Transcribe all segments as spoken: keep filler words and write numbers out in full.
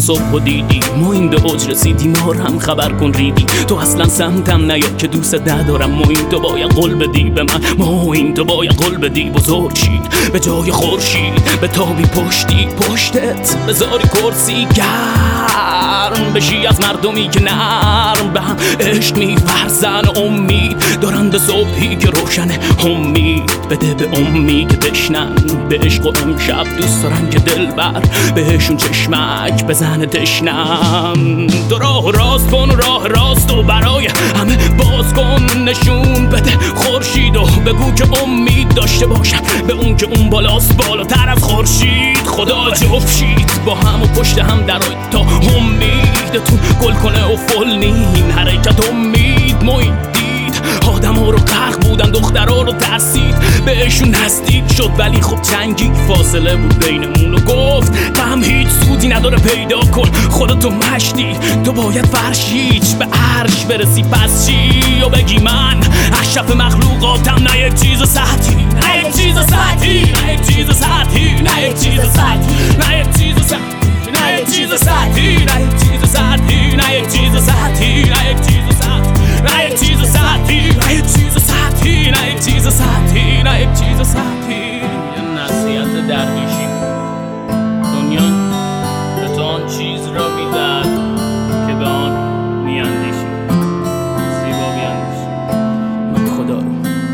صبح و دیدی ما این به اوج رسیدی، ما رو هم خبر کن ریدی. تو اصلا سمتم نیا که دوست ندارم، ما این تو باید قول بدی به من، ما این تو باید قول بدی بزرگ شی به جای خورشید، به تابی پشتی پشتت بذاری کرسی گرم بشی از مردمی که نرم به هم عشق می‌ورزن. امید دارن به صبحی که روشنه، امید بده به امی که بشنن به عشق و امشب دوست دارن که دلبر بهشون چشمک بزنه تشنم. تو راه راست کن راه راست و برای همه باز کن، نشون بده خورشید و بگو که امید داشته باشم به اون که اون بالاست بالاتر از خورشید. خدا جفشید با هم و پشت هم درای تا امیدتون گل کنه و فل نین حرکت امید محیط دید. آدم ها رو غرق بودن دخترها رو ترسید بهشون نزدیک شد ولی خب چنگی فاصله بود بینمون و گفت غم هیچ سودی نداره پیدا کن خودتو مشتی، تو باید فرشیچ به عرش برسی پس چی و بگی من اشرف مخلوقاتم نه یک چیز سطحی، نه یک چیز سطحی، نه یک چیز سطحی، نه یک چیز سطحی، نه یک چیز سطحی، نه یک چیز سطحی، نه یک چیز سطحی، نه یک چیز سطحی، نه یک چیز سطحی، نه یک چیز سطحی، نه یک چیز سطحی، نه یک چیز سطحی، نه یک چیز سطحی. یه نصیحت درویشی، دنیا به تو آن چیز را میدهد که به آن میاندیشی. زیبا بیاندیشی. من خدا رو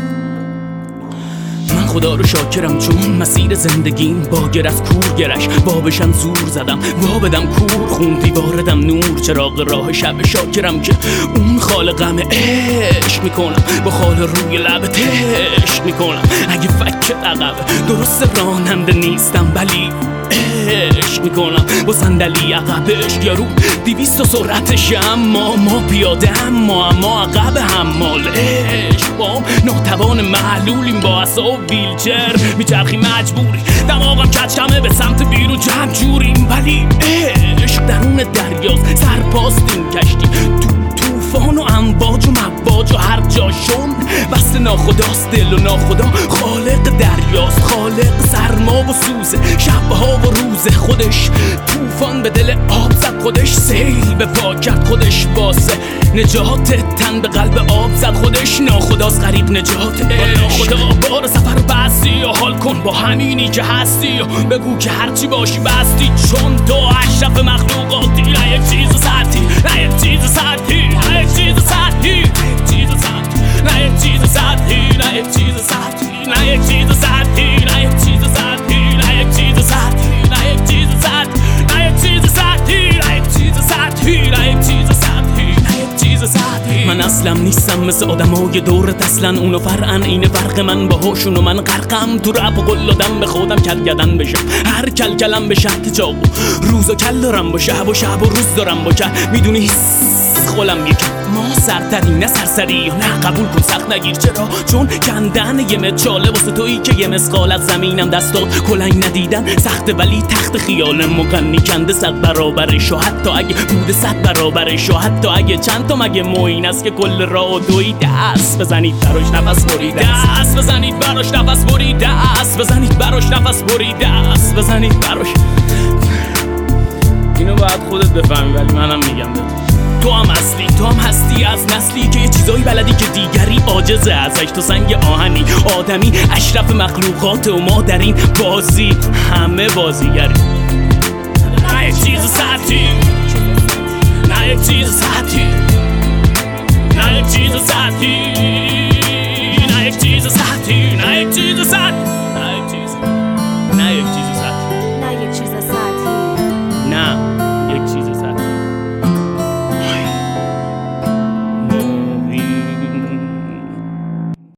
من خدا رو شاکرم چون مسیر زندگیم باگر از کور گرش بابشم زور زدم وا بدم کور خوندی واردم نور چراغ راه شب شاکرم که اون خالقم عشق میکنم با خال روی لب تش میکنم اگه فکر عقب درست راننده نیستم ولی عشق میکنم با صندلی عقبش یارو دویست و سرعتش اما ما پیاده اما اما عقب حمال عشق با ناتوان معلولیم با عصا ویلچر میچرخی مجبوری دماغم کچکمه به سمت بیرون جمع جوریم ولی عشق درون دریاست سرپاستیم کشتی تو طوفان و امواج و مواج و هر جاشون بست ناخداست دل و ناخدا خالق دریاست خالق سرما و سوزه شبها و روز خودش طوفان به دل آب زد خودش سیل به پا کرد خودش واسه نجات تن به قلب آب زد خودش ناخداست غریق نجات ناخدا بار سفر و بستی و حال کن با همینی که هستی و بگو که هرچی باشی بستی چون تو اشرف مخلوقاتی نه یک چیز سطحی نه یک چیز سطحی نه یک چیز سطحی نه یک چیز سطحی نه یک چیز سطحی نه یک چیز سطحی نه یک چیز سطحی نه یک چیز سطحی نه یک چیز سطحی نه یک چیز سطحی نه یک چیز سطحی نه یک چیز سطحی نه یک چیز سطحی. من اصلا نیستم مثل آدمای دورت اصلا اونو فرقن اینه فرق من باهاشون و من غرقم تو رپ و قل دادم به خودم کلگدن بشم هر کلکلم به شهد چاقو روز و کل دارم با شب و شب و روز دارم با کل میدونی خولم یکی ما سرتری نه سرسری یا نه قبول کن سخت نگیر چرا چون کندن یه مچاله واسه تویی که یه مسقال از زمینم دستات کلنگ ندیدن سخته ولی تخت خیال مغنی کنده صد برابرش و حتی اگه بوده صد برابرش و حتی اگه چند تا مگه موین است که کل راه و دوی دست بزنید براش نفس برید دست بزنید براش نفس برید دست بزنید براش نفس برید دست بزنید براش اینو باید خودت بفهمی ولی منم میگم بهت تو هم اصلی تو هم هستی از نسلی که یه چیزایی بلدی که دیگری عاجزه ازش تو سنگ آهنی آدمی اشرف مخلوقات و ما در این بازی همه بازیگری نه یک چیز سطحی نه یک چیز سطحی